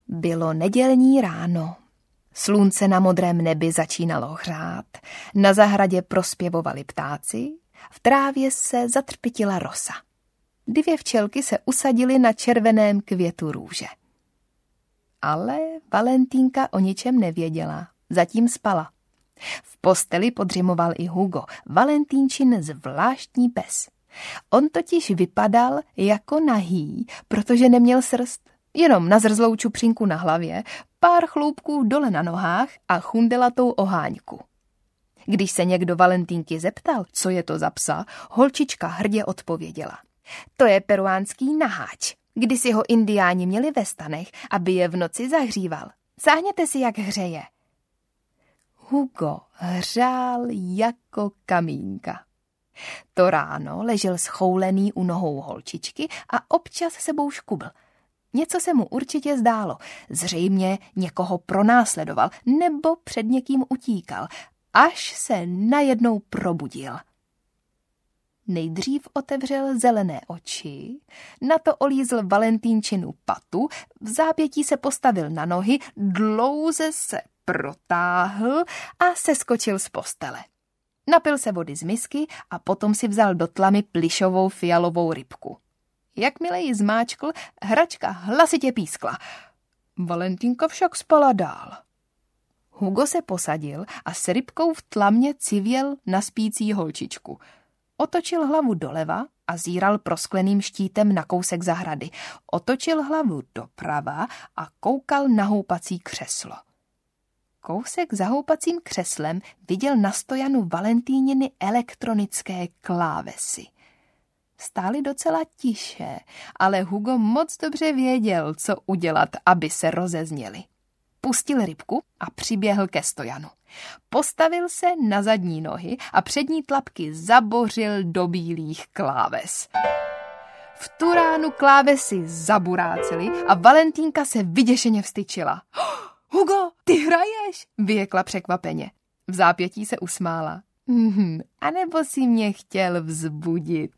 Bylo nedělní ráno. Slunce na modrém nebi začínalo hřát, na zahradě prospěvovali ptáci, v trávě se zatrpitila rosa. 2 včelky se usadily na červeném květu růže. Ale Valentínka o ničem nevěděla, zatím spala. V posteli podřimoval i Hugo, Valentínčin zvláštní pes. On totiž vypadal jako nahý, protože neměl srst. Jenom na zrzlou čupřinku na hlavě, pár chloupků dole na nohách a chundelatou oháňku. Když se někdo Valentínky zeptal, co je to za psa, holčička hrdě odpověděla. To je peruánský naháč. Kdysi ho indiáni měli ve stanech, aby je v noci zahříval. Sáhněte si, jak hřeje. Hugo hřál jako kamínka. To ráno ležel schoulený u nohou holčičky a občas sebou škubl. Něco se mu určitě zdálo. Zřejmě někoho pronásledoval nebo před někým utíkal, až se najednou probudil. Nejdřív otevřel zelené oči, na to olízl Valentínčinu patu, v zápětí se postavil na nohy, dlouze se protáhl a seskočil z postele. Napil se vody z misky a potom si vzal do tlamy plišovou fialovou rybku. Jakmile ji zmáčkl, hračka hlasitě pískla. Valentínka však spala dál. Hugo se posadil a s rybkou v tlamě civěl na spící holčičku. Otočil hlavu doleva a zíral proskleným štítem na kousek zahrady. Otočil hlavu doprava a koukal na houpací křeslo. Kousek za houpacím křeslem viděl na stojanu Valentíniny elektronické klávesy. Stály docela tiše, ale Hugo moc dobře věděl, co udělat, aby se rozezněli. Pustil rybku a přiběhl ke stojanu. Postavil se na zadní nohy a přední tlapky zabořil do bílých kláves. V tu ránu klávesy zaburácely a Valentínka se vyděšeně vstyčila. Hugo, ty hraješ? Vyjekla překvapeně. V zápětí se usmála. Anebo si mě chtěl vzbudit.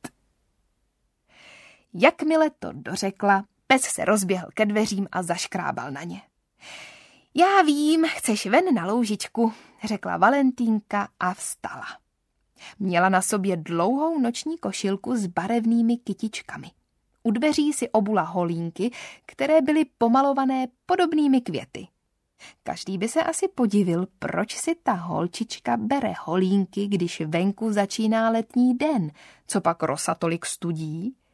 Jakmile to dořekla, pes se rozběhl ke dveřím a zaškrábal na ně. Já vím, chceš ven na loužičku, řekla Valentínka a vstala. Měla na sobě dlouhou noční košilku s barevnými kytičkami. U dveří si obula holínky, které byly pomalované podobnými květy. Každý by se asi podivil, proč si ta holčička bere holínky, když venku začíná letní den. Co pak rosa tolik studí?